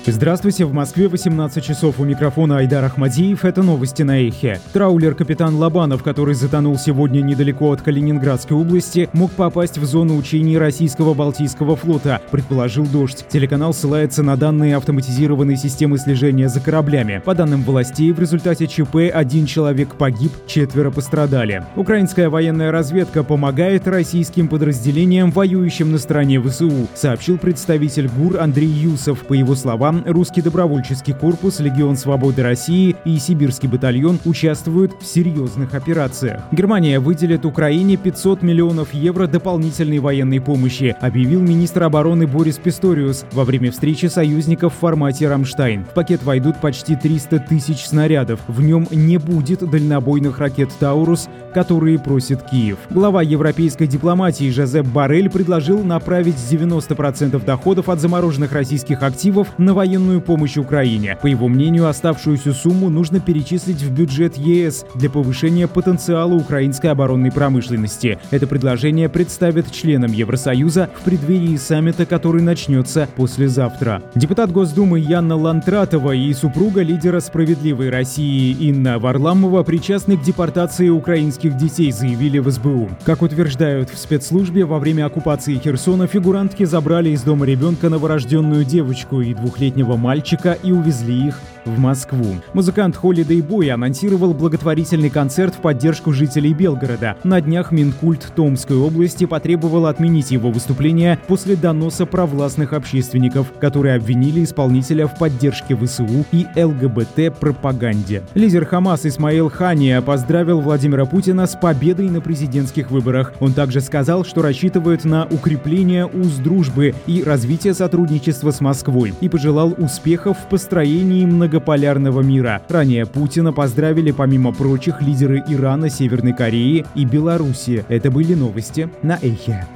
Здравствуйте, в Москве 18 часов, у микрофона Айдар Ахмадиев, это новости на Эхе. Траулер «Капитан Лобанов», который затонул сегодня недалеко от Калининградской области, мог попасть в зону учений российского Балтийского флота, предположил «Дождь». Телеканал ссылается на данные автоматизированной системы слежения за кораблями. По данным властей, в результате ЧП 1 человек погиб, 4 пострадали. Украинская военная разведка помогает российским подразделениям, воюющим на стороне ВСУ, сообщил представитель ГУР Андрей Юсов. По его словам, Русский добровольческий корпус, Легион Свободы России и Сибирский батальон участвуют в серьезных операциях. Германия выделит Украине 500 миллионов евро дополнительной военной помощи, объявил министр обороны Борис Писториус во время встречи союзников в формате «Рамштайн». В пакет войдут почти 300 тысяч снарядов. В нем не будет дальнобойных ракет «Таурус», которые просит Киев. Глава европейской дипломатии Жозеп Боррель предложил направить 90% доходов от замороженных российских активов на военную помощь Украине. По его мнению, оставшуюся сумму нужно перечислить в бюджет ЕС для повышения потенциала украинской оборонной промышленности. Это предложение представят членам Евросоюза в преддверии саммита, который начнется послезавтра. Депутат Госдумы Яна Лантратова и супруга лидера «Справедливой России» Инна Варламова причастны к депортации украинских детей, заявили в СБУ. Как утверждают в спецслужбе, во время оккупации Херсона фигурантки забрали из дома ребенка новорожденную девочку и двухлетнего мальчика и увезли их в Москву. Музыкант Holiday Boy анонсировал благотворительный концерт в поддержку жителей Белгорода. На днях Минкульт Томской области потребовал отменить его выступление после доноса провластных общественников, которые обвинили исполнителя в поддержке ВСУ и ЛГБТ-пропаганде. Лидер Хамас Исмаил Хания поздравил Владимира Путина с победой на президентских выборах. Он также сказал, что рассчитывает на укрепление уз дружбы и развитие сотрудничества с Москвой и пожелал успехов в построении многополярного мира. Ранее Путина поздравили, помимо прочих, лидеры Ирана, Северной Кореи и Беларуси. Это были новости на Эхе.